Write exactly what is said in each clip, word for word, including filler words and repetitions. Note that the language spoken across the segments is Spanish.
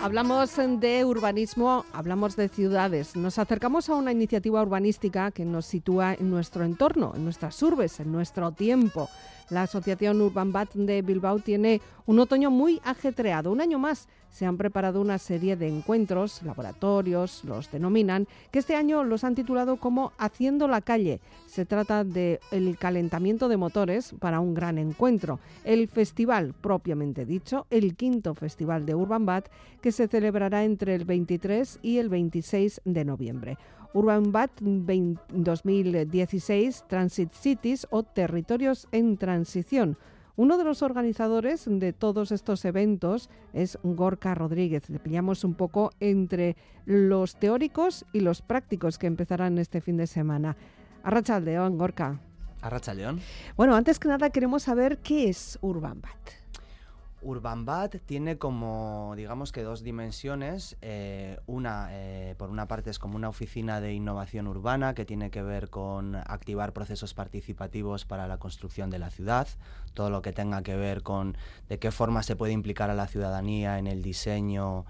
Hablamos de urbanismo, hablamos de ciudades. Nos acercamos a una iniciativa urbanística que nos sitúa en nuestro entorno, en nuestras urbes, en nuestro tiempo. La Asociación Urbanbat de Bilbao tiene un otoño muy ajetreado. Un año más se han preparado una serie de encuentros, laboratorios, los denominan, que este año los han titulado como Haciendo la calle. Se trata del calentamiento de motores para un gran encuentro. El festival, propiamente dicho, el quinto festival de Urbanbat, que se celebrará entre el veintitrés y el veintiséis de noviembre. Urbanbat dos mil dieciséis, Transit Cities o Territorios en Transición. Uno de los organizadores de todos estos eventos es Gorka Rodríguez. Le pillamos un poco entre los teóricos y los prácticos que empezarán este fin de semana. Arratsaldeon, Gorka. Arratsaldeon. Bueno, antes que nada queremos saber qué es Urbanbat. Urbanbat tiene como, digamos que dos dimensiones. Eh, una, eh, por una parte, es como una oficina de innovación urbana que tiene que ver con activar procesos participativos para la construcción de la ciudad, todo lo que tenga que ver con de qué forma se puede implicar a la ciudadanía en el diseño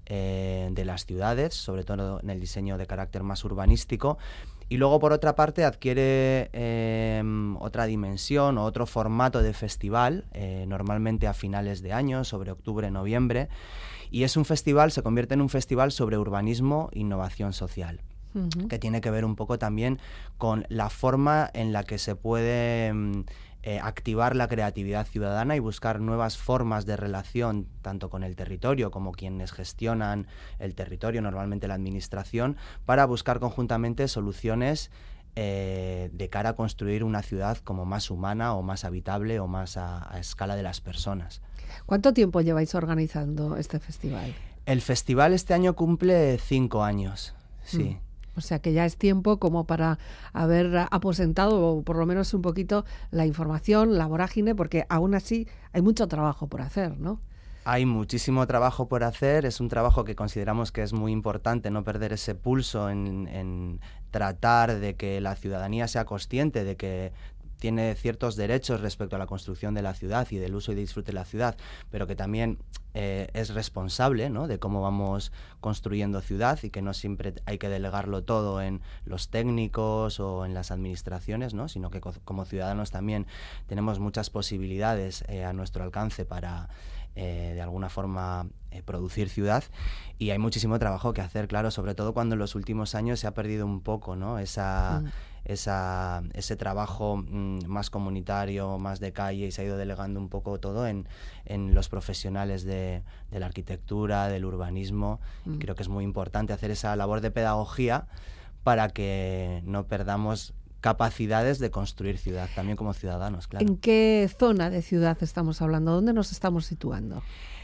eh, de las ciudades, sobre todo en el diseño de carácter más urbanístico. Y luego, por otra parte, adquiere eh, otra dimensión o otro formato de festival, eh, normalmente a finales de año, sobre octubre, noviembre, y es un festival, se convierte en un festival sobre urbanismo e innovación social, uh-huh. que tiene que ver un poco también con la forma en la que se puede eh, activar la creatividad ciudadana y buscar nuevas formas de relación, tanto con el territorio como quienes gestionan el territorio, normalmente la administración, para buscar conjuntamente soluciones eh, de cara a construir una ciudad como más humana o más habitable o más a, a escala de las personas. ¿Cuánto tiempo lleváis organizando este festival? El festival este año cumple cinco años, sí. Mm. O sea que ya es tiempo como para haber aposentado o por lo menos un poquito la información, la vorágine, porque aún así hay mucho trabajo por hacer, ¿no? Hay muchísimo trabajo por hacer, es un trabajo que consideramos que es muy importante no perder ese pulso en, en tratar de que la ciudadanía sea consciente de que tiene ciertos derechos respecto a la construcción de la ciudad y del uso y disfrute de la ciudad, pero que también eh, es responsable, ¿no?, de cómo vamos construyendo ciudad y que no siempre hay que delegarlo todo en los técnicos o en las administraciones, ¿no?, sino que co- como ciudadanos también tenemos muchas posibilidades eh, a nuestro alcance para Eh, de alguna forma eh, producir ciudad, y hay muchísimo trabajo que hacer, claro, sobre todo cuando en los últimos años se ha perdido un poco, ¿no?, esa, mm. esa, ese trabajo mm, más comunitario, más de calle, y se ha ido delegando un poco todo en, en los profesionales de, de la arquitectura, del urbanismo, mm. y creo que es muy importante hacer esa labor de pedagogía para que no perdamos capacidades de construir ciudad, también como ciudadanos, claro. ¿En qué zona de ciudad estamos hablando? ¿Dónde nos estamos situando?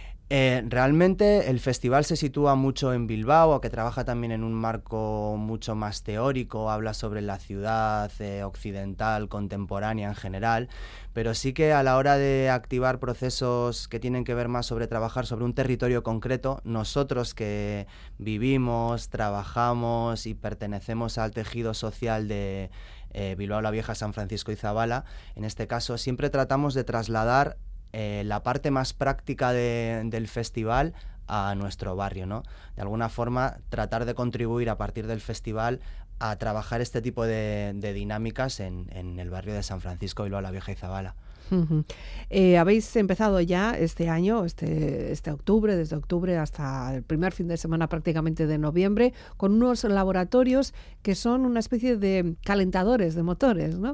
Eh, realmente el festival se sitúa mucho en Bilbao, que trabaja también en un marco mucho más teórico, habla sobre la ciudad eh, occidental, contemporánea en general, pero sí que a la hora de activar procesos que tienen que ver más sobre trabajar sobre un territorio concreto, nosotros que vivimos, trabajamos y pertenecemos al tejido social de eh, Bilbao la Vieja, San Francisco y Zabala, en este caso siempre tratamos de trasladar Eh, la parte más práctica de, del festival a nuestro barrio, ¿no? De alguna forma tratar de contribuir a partir del festival a trabajar este tipo de, de dinámicas en, en el barrio de San Francisco, Bilbao la Vieja y Zabala. Uh-huh. Eh, habéis empezado ya este año, este, este octubre, desde octubre hasta el primer fin de semana prácticamente de noviembre, con unos laboratorios que son una especie de calentadores de motores, ¿no?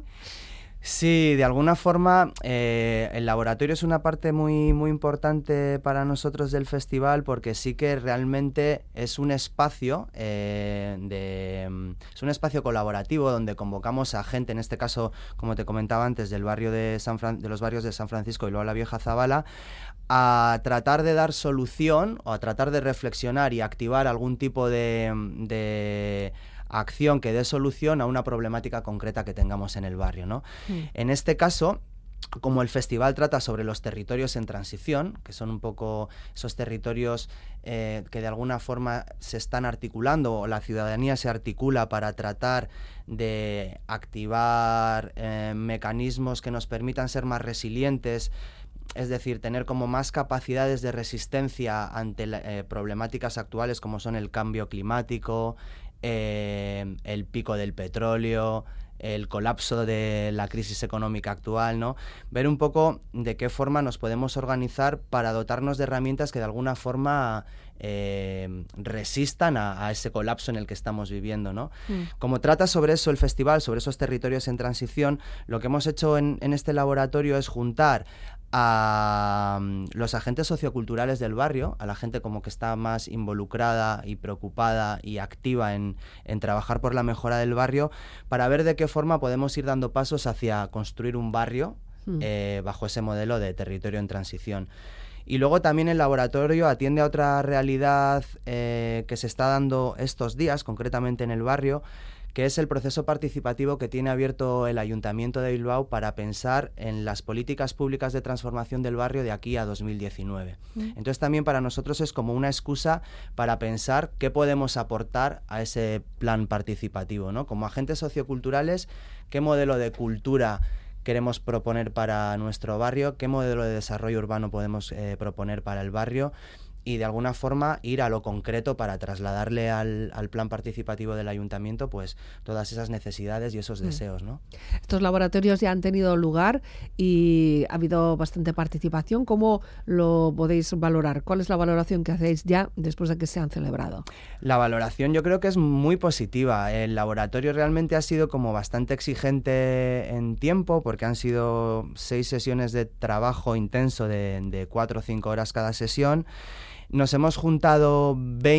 Sí, de alguna forma eh, el laboratorio es una parte muy, muy importante para nosotros del festival, porque sí que realmente es un espacio eh, de, es un espacio colaborativo donde convocamos a gente, en este caso, como te comentaba antes, del barrio de San Fran- de los barrios de San Francisco y luego la Vieja Zabala, a tratar de dar solución o a tratar de reflexionar y activar algún tipo de, de acción que dé solución a una problemática concreta que tengamos en el barrio, ¿no? Mm. En este caso, como el festival trata sobre los territorios en transición, que son un poco esos territorios eh, que de alguna forma se están articulando, o la ciudadanía se articula para tratar de activar eh, mecanismos que nos permitan ser más resilientes es decir, tener como más capacidades de resistencia ante la, eh, problemáticas actuales como son el cambio climático, eh, el pico del petróleo, el colapso de la crisis económica actual, ¿no? Ver un poco de qué forma nos podemos organizar para dotarnos de herramientas que de alguna forma eh, resistan a, a ese colapso en el que estamos viviendo, ¿no? Mm. Como trata sobre eso el festival, sobre esos territorios en transición, lo que hemos hecho en, en este laboratorio es juntar a um, los agentes socioculturales del barrio, a la gente como que está más involucrada y preocupada y activa en, en trabajar por la mejora del barrio, para ver de qué forma podemos ir dando pasos hacia construir un barrio mm. eh, bajo ese modelo de territorio en transición. Y luego también el laboratorio atiende a otra realidad eh, que se está dando estos días, concretamente en el barrio, que es el proceso participativo que tiene abierto el Ayuntamiento de Bilbao para pensar en las políticas públicas de transformación del barrio de aquí a dos mil diecinueve. Mm. Entonces también para nosotros es como una excusa para pensar qué podemos aportar a ese plan participativo, ¿no? Como agentes socioculturales, qué modelo de cultura queremos proponer para nuestro barrio, qué modelo de desarrollo urbano podemos eh, proponer para el barrio, y de alguna forma ir a lo concreto para trasladarle al, al plan participativo del ayuntamiento pues todas esas necesidades y esos mm. deseos, ¿no? Estos laboratorios ya han tenido lugar y ha habido bastante participación. ¿Cómo lo podéis valorar? ¿Cuál es la valoración que hacéis ya después de que se han celebrado? La valoración yo creo que es muy positiva. El laboratorio realmente ha sido como bastante exigente en tiempo, porque han sido seis sesiones de trabajo intenso de, de cuatro o cinco horas cada sesión. Nos hemos juntado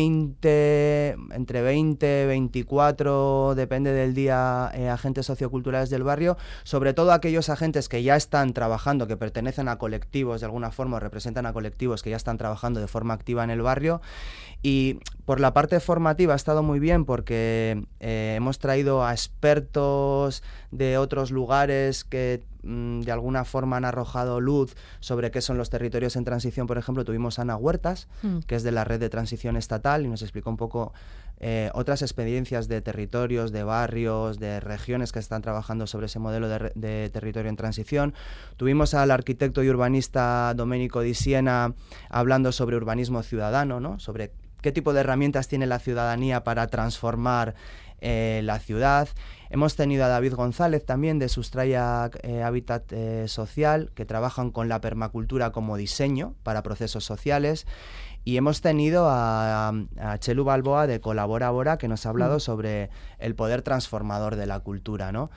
veinte, entre veinte, veinticuatro, depende del día, eh, agentes socioculturales del barrio, sobre todo aquellos agentes que ya están trabajando, que pertenecen a colectivos de alguna forma o representan a colectivos que ya están trabajando de forma activa en el barrio. Y por la parte formativa ha estado muy bien porque eh, hemos traído a expertos de otros lugares que mmm, de alguna forma han arrojado luz sobre qué son los territorios en transición. Por ejemplo, tuvimos a Ana Huertas, mm. que es de la Red de Transición Estatal, y nos explicó un poco eh, otras experiencias de territorios, de barrios, de regiones que están trabajando sobre ese modelo de, de territorio en transición. Tuvimos al arquitecto y urbanista Domenico Di Siena hablando sobre urbanismo ciudadano, ¿no? Sobre qué tipo de herramientas tiene la ciudadanía para transformar eh, la ciudad. Hemos tenido a David González también de Sustraya eh, Hábitat eh, Social, que trabajan con la permacultura como diseño para procesos sociales. Y hemos tenido a, a Chelu Balboa de Colabora Bora, que nos ha hablado mm. sobre el poder transformador de la cultura, ¿no?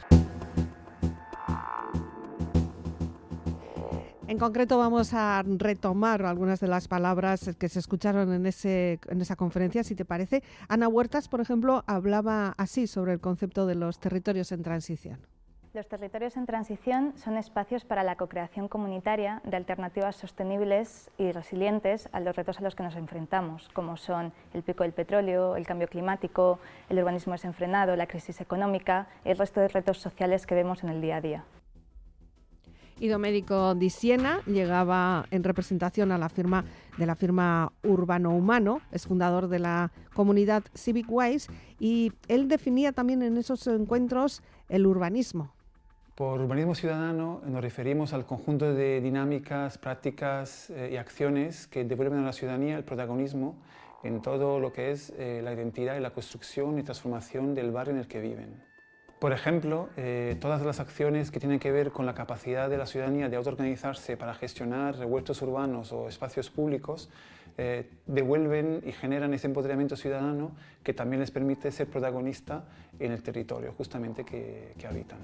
En concreto vamos a retomar algunas de las palabras que se escucharon en, ese, en esa conferencia, si te parece. Ana Huertas, por ejemplo, hablaba así sobre el concepto de los territorios en transición. Los territorios en transición son espacios para la co-creación comunitaria de alternativas sostenibles y resilientes a los retos a los que nos enfrentamos, como son el pico del petróleo, el cambio climático, el urbanismo desenfrenado, la crisis económica y el resto de retos sociales que vemos en el día a día. Y Domenico Di Siena llegaba en representación a la firma de la firma Urbano Humano, es fundador de la comunidad Civic Ways, y él definía también en esos encuentros el urbanismo. Por urbanismo ciudadano nos referimos al conjunto de dinámicas, prácticas eh, y acciones que devuelven a la ciudadanía el protagonismo en todo lo que es eh, la identidad y la construcción y transformación del barrio en el que viven. Por ejemplo, eh, todas las acciones que tienen que ver con la capacidad de la ciudadanía de autoorganizarse para gestionar revueltos urbanos o espacios públicos eh, devuelven y generan ese empoderamiento ciudadano que también les permite ser protagonista en el territorio justamente que, que habitan.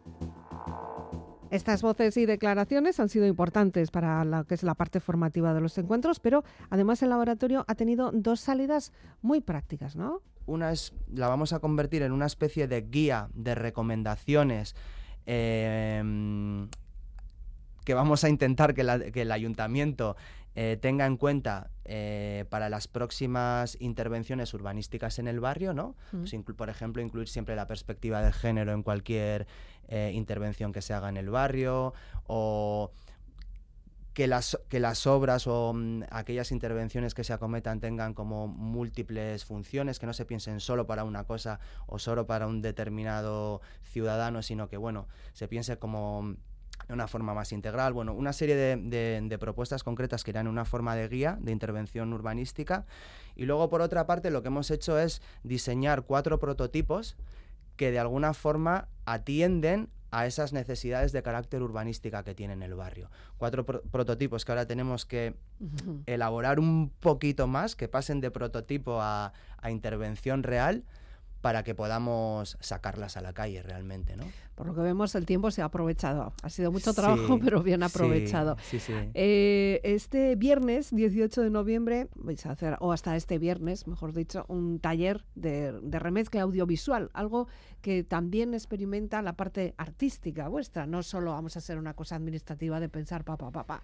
Estas voces y declaraciones han sido importantes para lo que es la parte formativa de los encuentros, pero además el laboratorio ha tenido dos salidas muy prácticas, ¿no? Una es, la vamos a convertir en una especie de guía de recomendaciones eh, que vamos a intentar que, la, que el ayuntamiento eh, tenga en cuenta eh, para las próximas intervenciones urbanísticas en el barrio, ¿no? Mm. Pues inclu- por ejemplo, incluir siempre la perspectiva de género en cualquier eh, intervención que se haga en el barrio, o que las, que las obras o um, aquellas intervenciones que se acometan tengan como múltiples funciones, que no se piensen solo para una cosa o solo para un determinado ciudadano, sino que, bueno, se piense como de una forma más integral. Bueno, una serie de, de, de propuestas concretas que eran una forma de guía de intervención urbanística. Y luego, por otra parte, lo que hemos hecho es diseñar cuatro prototipos que de alguna forma atienden a esas necesidades de carácter urbanística que tiene el barrio. Cuatro pro- prototipos que ahora tenemos que uh-huh. elaborar un poquito más, que pasen de prototipo a, a intervención real, para que podamos sacarlas a la calle realmente, ¿no? Por lo que vemos, el tiempo se ha aprovechado. Ha sido mucho trabajo, sí, pero bien aprovechado. Sí, sí, sí. Eh, este viernes, dieciocho de noviembre, vais a hacer, o hasta este viernes, mejor dicho, un taller de, de remezcla audiovisual, algo que también experimenta la parte artística vuestra. No solo vamos a hacer una cosa administrativa de pensar pa, pa, pa, pa.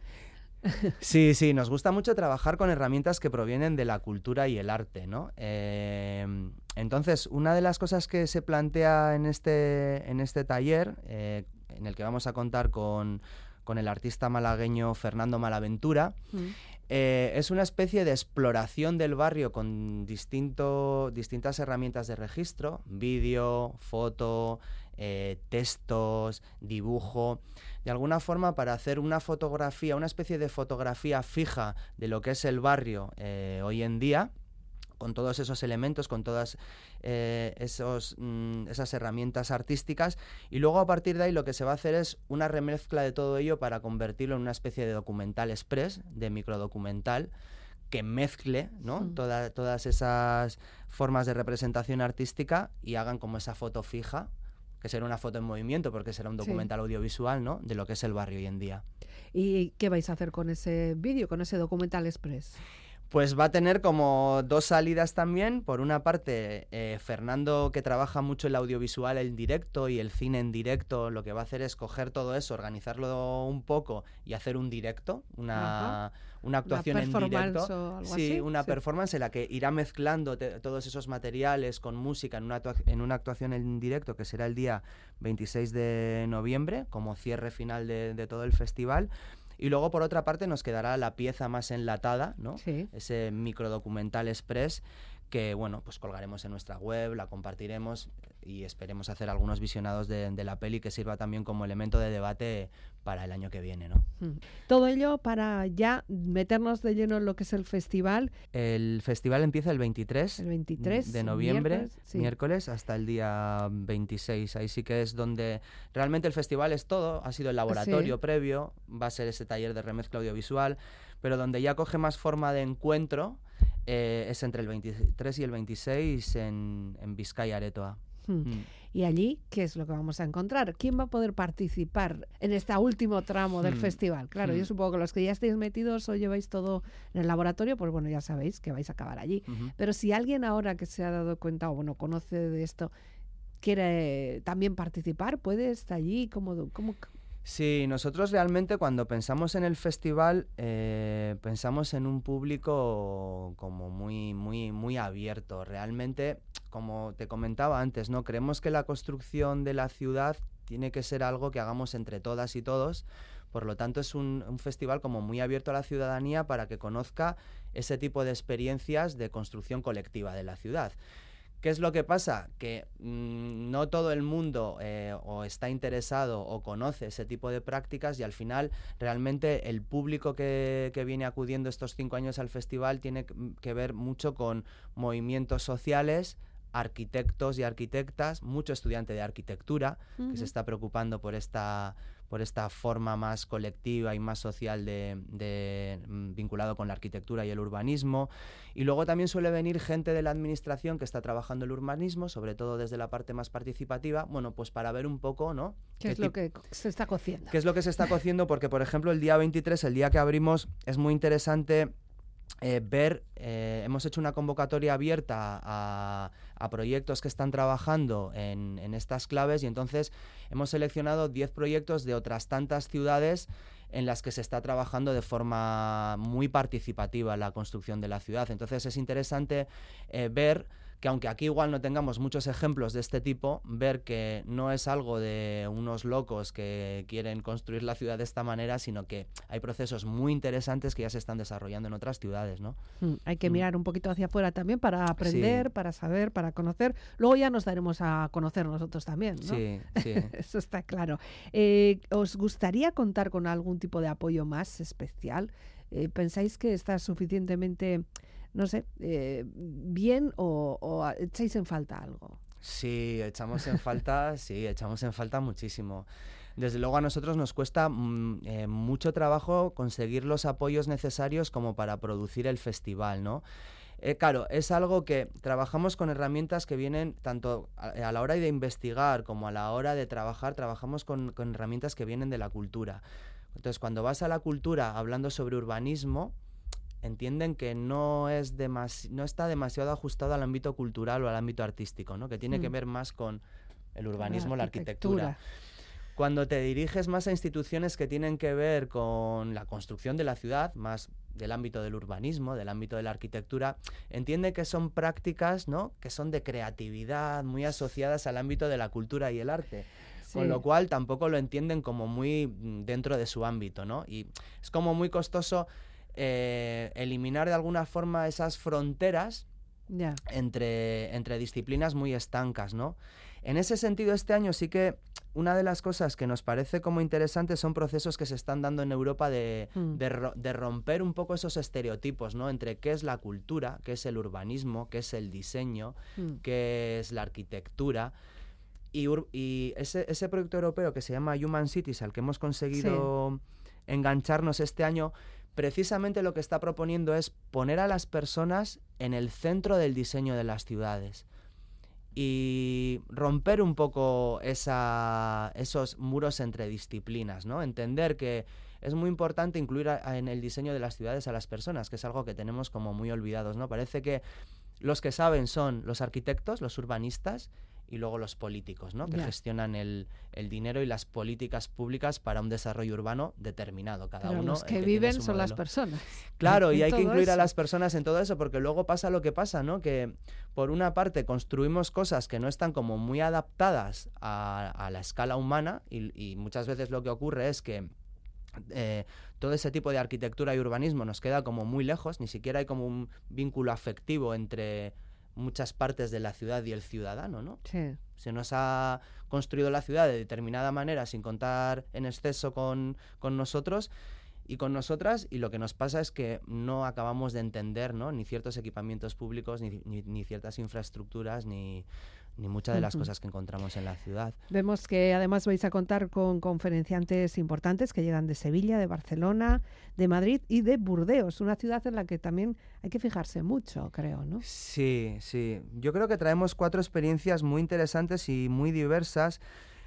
Sí, sí, nos gusta mucho trabajar con herramientas que provienen de la cultura y el arte, ¿no? Eh, entonces, una de las cosas que se plantea en este, en este taller, eh, en el que vamos a contar con, con el artista malagueño Fernando Malaventura, mm. eh, es una especie de exploración del barrio con distinto, distintas herramientas de registro, vídeo, foto, eh, textos, dibujo, de alguna forma para hacer una fotografía, una especie de fotografía fija de lo que es el barrio eh, hoy en día, con todos esos elementos, con todas eh, esos, mm, esas herramientas artísticas, y luego a partir de ahí lo que se va a hacer es una remezcla de todo ello para convertirlo en una especie de documental express, de microdocumental, que mezcle, ¿no? Mm. Toda, todas esas formas de representación artística y hagan como esa foto fija, que será una foto en movimiento, porque será un documental sí. audiovisual, ¿no?, de lo que es el barrio hoy en día. ¿Y qué vais a hacer con ese vídeo, con ese documental express? Pues va a tener como dos salidas también. Por una parte, eh, Fernando, que trabaja mucho el audiovisual en directo y el cine en directo, lo que va a hacer es coger todo eso, organizarlo un poco y hacer un directo, una, una actuación una en directo. O algo sí, así. una sí. performance en la que irá mezclando te, todos esos materiales con música en una, en una actuación en directo, que será el día veintiséis de noviembre, como cierre final de, de todo el festival. Y luego, por otra parte, nos quedará la pieza más enlatada, ¿no? Sí. Ese microdocumental express que, bueno, pues colgaremos en nuestra web, la compartiremos y esperemos hacer algunos visionados de, de la peli que sirva también como elemento de debate para el año que viene, ¿no? Todo ello para ya meternos de lleno en lo que es el festival. El festival empieza el veintitrés, el veintitrés de noviembre, miércoles, sí. miércoles, hasta el día veintiséis. Ahí sí que es donde realmente el festival es todo. Ha sido el laboratorio sí. previo, va a ser ese taller de remezcla audiovisual, pero donde ya coge más forma de encuentro eh, es entre el veintitrés y el veintiséis en, en Bizkaia Aretoa. Hmm. Mm. Y allí, ¿qué es lo que vamos a encontrar? ¿Quién va a poder participar en este último tramo del mm. festival? Claro, mm. yo supongo que los que ya estáis metidos o lleváis todo en el laboratorio, pues bueno, ya sabéis que vais a acabar allí. Uh-huh. Pero si alguien ahora que se ha dado cuenta o bueno, conoce de esto, quiere también participar, ¿puede estar allí? ¿Cómo, cómo... Sí, nosotros realmente cuando pensamos en el festival eh, pensamos en un público como muy, muy, muy abierto. Realmente, como te comentaba antes, ¿no? Creemos que la construcción de la ciudad tiene que ser algo que hagamos entre todas y todos. Por lo tanto, es un, un festival como muy abierto a la ciudadanía para que conozca ese tipo de experiencias de construcción colectiva de la ciudad. ¿Qué es lo que pasa? Que mmm, no todo el mundo eh, o está interesado o conoce ese tipo de prácticas y al final realmente el público que, que viene acudiendo estos cinco años al festival tiene que ver mucho con movimientos sociales, arquitectos y arquitectas, mucho estudiante de arquitectura uh-huh. que se está preocupando por esta... por esta forma más colectiva y más social de, de vinculado con la arquitectura y el urbanismo. Y luego también suele venir gente de la administración que está trabajando el urbanismo, sobre todo desde la parte más participativa, bueno, pues para ver un poco, ¿no? ¿Qué, ¿Qué es lo que se está cociendo? ¿Qué es lo que se está cociendo? Porque, por ejemplo, el día veintitrés, el día que abrimos, es muy interesante Eh, ver, eh, hemos hecho una convocatoria abierta a, a proyectos que están trabajando en, en estas claves y entonces hemos seleccionado diez proyectos de otras tantas ciudades en las que se está trabajando de forma muy participativa la construcción de la ciudad. Entonces es interesante eh, ver que aunque aquí igual no tengamos muchos ejemplos de este tipo, ver que no es algo de unos locos que quieren construir la ciudad de esta manera, sino que hay procesos muy interesantes que ya se están desarrollando en otras ciudades, ¿no? Mm, hay que mirar un poquito hacia afuera también para aprender, Sí. para saber, para conocer. Luego ya nos daremos a conocer nosotros también, ¿no? Sí, sí. Eso está claro. Eh, ¿Os gustaría contar con algún tipo de apoyo más especial? Eh, ¿Pensáis que está suficientemente, no sé, eh, bien o, o echáis en falta algo? Sí, echamos en falta, sí, echamos en falta muchísimo. Desde luego a nosotros nos cuesta mm, eh, mucho trabajo conseguir los apoyos necesarios como para producir el festival, ¿no? Eh, claro, es algo que trabajamos con herramientas que vienen tanto a, a la hora de investigar como a la hora de trabajar, trabajamos con, con herramientas que vienen de la cultura. Entonces, cuando vas a la cultura hablando sobre urbanismo, entienden que no es demasi- no está demasiado ajustado al ámbito cultural o al ámbito artístico, ¿no? Que tiene Mm. que ver más con el urbanismo, La la arquitectura. arquitectura. Cuando te diriges más a instituciones que tienen que ver con la construcción de la ciudad, más del ámbito del urbanismo, del ámbito de la arquitectura, entiende que son prácticas, ¿no?, que son de creatividad, muy asociadas al ámbito de la cultura y el arte. Sí. Con lo cual tampoco lo entienden como muy mm, dentro de su ámbito, ¿no? Y es como muy costoso eh, eliminar de alguna forma esas fronteras Ya. entre, entre disciplinas muy estancas, ¿no? En ese sentido, este año sí que una de las cosas que nos parece como interesantes son procesos que se están dando en Europa de, Mm. de, ro- de romper un poco esos estereotipos, ¿no?, entre qué es la cultura, qué es el urbanismo, qué es el diseño, Mm. qué es la arquitectura. Y, ur- y ese, ese proyecto europeo que se llama Human Cities, al que hemos conseguido engancharnos este año, precisamente lo que está proponiendo es poner a las personas en el centro del diseño de las ciudades y romper un poco esa, esos muros entre disciplinas, ¿no? Entender que es muy importante incluir a- a en el diseño de las ciudades a las personas, que es algo que tenemos como muy olvidados, ¿no? Parece que los que saben son los arquitectos, los urbanistas y luego los políticos, ¿no?, que Ya. gestionan el, el dinero y las políticas públicas para un desarrollo urbano determinado, cada Pero uno los el que, tiene viven su son las modelo. personas. Claro, y En hay que todo incluir a eso. las personas en todo eso, porque luego pasa lo que pasa, ¿no? Que por una parte construimos cosas que no están como muy adaptadas a, a la escala humana y, y muchas veces lo que ocurre es que eh, todo ese tipo de arquitectura y urbanismo nos queda como muy lejos, ni siquiera hay como un vínculo afectivo entre muchas partes de la ciudad y el ciudadano, ¿no? Sí. Se nos ha construido la ciudad de determinada manera sin contar en exceso con, con nosotros y con nosotras, y lo que nos pasa es que no acabamos de entender, ¿no?, ni ciertos equipamientos públicos, ni, ni, ni ciertas infraestructuras, ni, ni muchas de las Ujú. cosas que encontramos en la ciudad. Vemos que además vais a contar con conferenciantes importantes que llegan de Sevilla, de Barcelona, de Madrid y de Burdeos, una ciudad en la que también hay que fijarse mucho, creo, ¿no? Sí, sí. Yo creo que traemos cuatro experiencias muy interesantes y muy diversas.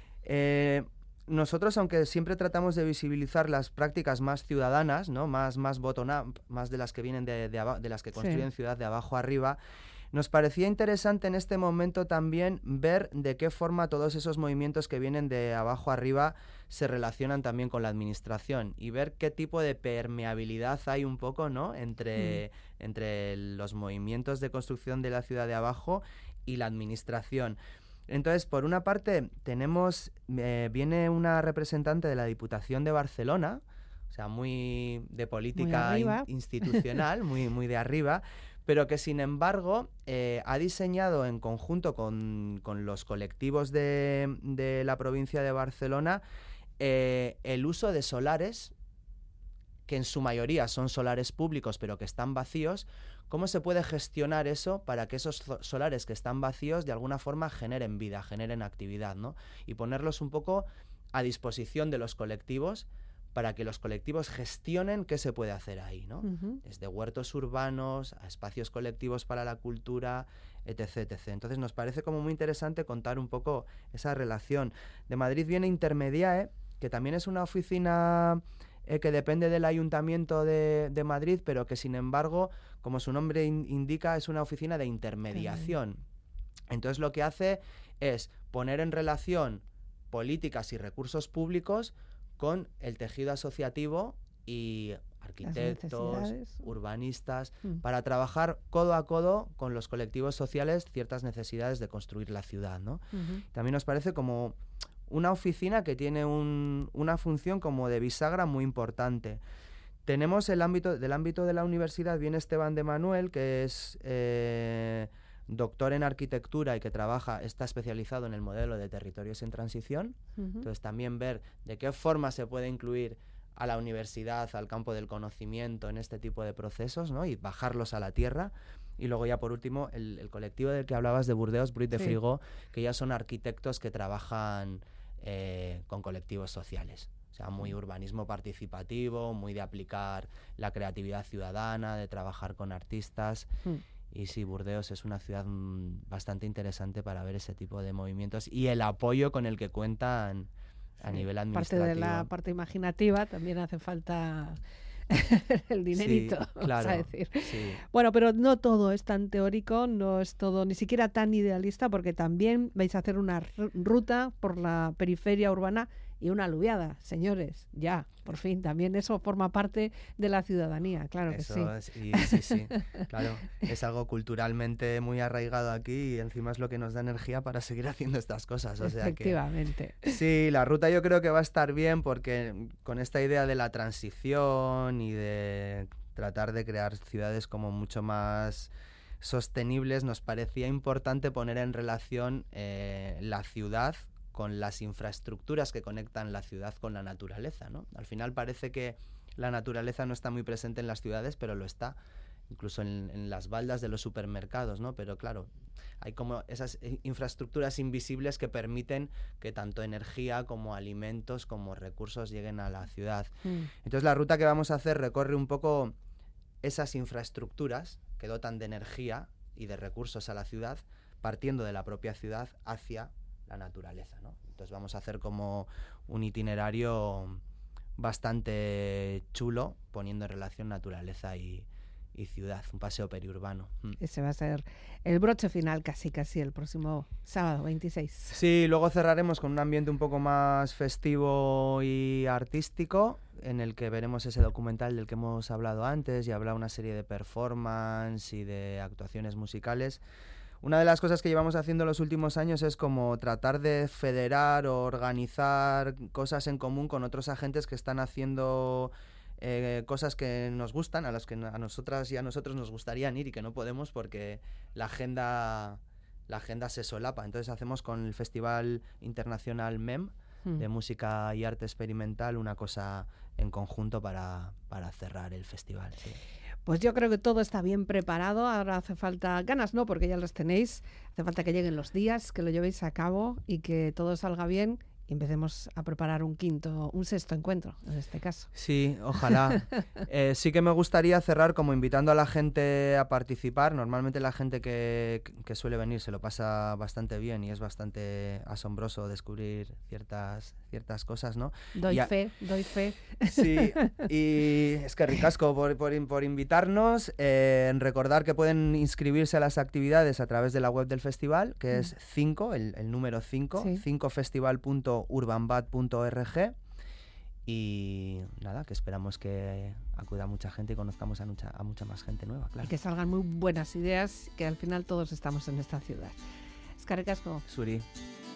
Eh, nosotros, aunque siempre tratamos de visibilizar las prácticas más ciudadanas, ¿no?, más, más bottom-up, más de las que vienen de, de, aba- de las que Sí. construyen ciudad de abajo arriba, nos parecía interesante en este momento también ver de qué forma todos esos movimientos que vienen de abajo arriba se relacionan también con la administración y ver qué tipo de permeabilidad hay un poco, ¿no?, entre, entre los movimientos de construcción de la ciudad de abajo y la administración. Entonces, por una parte, tenemos eh, viene una representante de la Diputación de Barcelona, o sea, muy de política in- arriba. institucional, muy, muy de arriba, pero que sin embargo eh, ha diseñado en conjunto con, con los colectivos de, de la provincia de Barcelona eh, el uso de solares, que en su mayoría son solares públicos pero que están vacíos. ¿Cómo se puede gestionar eso para que esos zo- solares que están vacíos de alguna forma generen vida, generen actividad, ¿no? Y ponerlos un poco a disposición de los colectivos para que los colectivos gestionen qué se puede hacer ahí, ¿no? Ujú. Desde huertos urbanos a espacios colectivos para la cultura, etc, etcétera. Entonces nos parece como muy interesante contar un poco esa relación. De Madrid viene Intermediae, que también es una oficina eh, que depende del Ayuntamiento de, de Madrid, pero que sin embargo, como su nombre in- indica, es una oficina de intermediación. Entonces lo que hace es poner en relación políticas y recursos públicos con el tejido asociativo y arquitectos, urbanistas, mm. para trabajar codo a codo con los colectivos sociales ciertas necesidades de construir la ciudad, ¿no? Uh-huh. También nos parece como una oficina que tiene un, una función como de bisagra muy importante. Tenemos el ámbito, del ámbito de la universidad, viene Esteban de Manuel, que es eh, doctor en arquitectura y que trabaja, está especializado en el modelo de territorios en transición. Uh-huh. Entonces también ver de qué forma se puede incluir a la universidad, al campo del conocimiento en este tipo de procesos, ¿no? Y bajarlos a la tierra. Y luego ya por último el, el colectivo del que hablabas de Burdeos, Bruit de sí. Frigo, que ya son arquitectos que trabajan eh, con colectivos sociales. O sea, muy urbanismo participativo, muy de aplicar la creatividad ciudadana, de trabajar con artistas. Mm. Y sí, Burdeos es una ciudad mm, bastante interesante para ver ese tipo de movimientos y el apoyo con el que cuentan a sí. nivel administrativo. Parte de la parte imaginativa también hace falta el dinerito, sí, claro, vamos a decir. Sí. Bueno, pero no todo es tan teórico, no es todo ni siquiera tan idealista, porque también vais a hacer una ruta por la periferia urbana y una aluviada, señores, ya, por fin, también eso forma parte de la ciudadanía, claro eso que sí. Es, y, sí, sí, claro, es algo culturalmente muy arraigado aquí y encima es lo que nos da energía para seguir haciendo estas cosas. O sea Efectivamente. Que, sí, la ruta yo creo que va a estar bien porque con esta idea de la transición y de tratar de crear ciudades como mucho más sostenibles, nos parecía importante poner en relación eh, la ciudad con las infraestructuras que conectan la ciudad con la naturaleza, ¿no? Al final parece que la naturaleza no está muy presente en las ciudades, pero lo está, incluso en, en las baldas de los supermercados, ¿no? Pero claro, hay como esas infraestructuras invisibles que permiten que tanto energía como alimentos como recursos lleguen a la ciudad. Mm. Entonces la ruta que vamos a hacer recorre un poco esas infraestructuras que dotan de energía y de recursos a la ciudad, partiendo de la propia ciudad hacia la naturaleza, ¿no? Entonces vamos a hacer como un itinerario bastante chulo, poniendo en relación naturaleza y, y ciudad, un paseo periurbano. Mm. Ese va a ser el broche final casi casi el próximo sábado veintiséis. Sí, luego cerraremos con un ambiente un poco más festivo y artístico, en el que veremos ese documental del que hemos hablado antes y habrá una serie de performance y de actuaciones musicales. Una de las cosas que llevamos haciendo los últimos años es como tratar de federar o organizar cosas en común con otros agentes que están haciendo eh, cosas que nos gustan, a las que a nosotras y a nosotros nos gustarían ir y que no podemos porque la agenda, la agenda se solapa. Entonces hacemos con el Festival Internacional M E M mm. de Música y Arte Experimental una cosa en conjunto para, para cerrar el festival. Sí. Pues yo creo que todo está bien preparado, ahora hace falta, ganas no, porque ya las tenéis, hace falta que lleguen los días, que lo llevéis a cabo y que todo salga bien y empecemos a preparar un quinto, un sexto encuentro, en este caso. Sí, ojalá. eh, sí que me gustaría cerrar como invitando a la gente a participar. Normalmente la gente que, que suele venir se lo pasa bastante bien y es bastante asombroso descubrir ciertas, ciertas cosas, ¿no? Doy a... fe, doy fe. Sí, y es que ricasco por, por, por invitarnos. Eh, en recordar que pueden inscribirse a las actividades a través de la web del festival, que es cinco, el, el número cinco, sí. cinco festival punto urbanbat punto org. Y nada, que esperamos que acuda mucha gente y conozcamos a mucha, a mucha más gente nueva, claro. Y que salgan muy buenas ideas, que al final todos estamos en esta ciudad. Eskerrik asko. Zuri.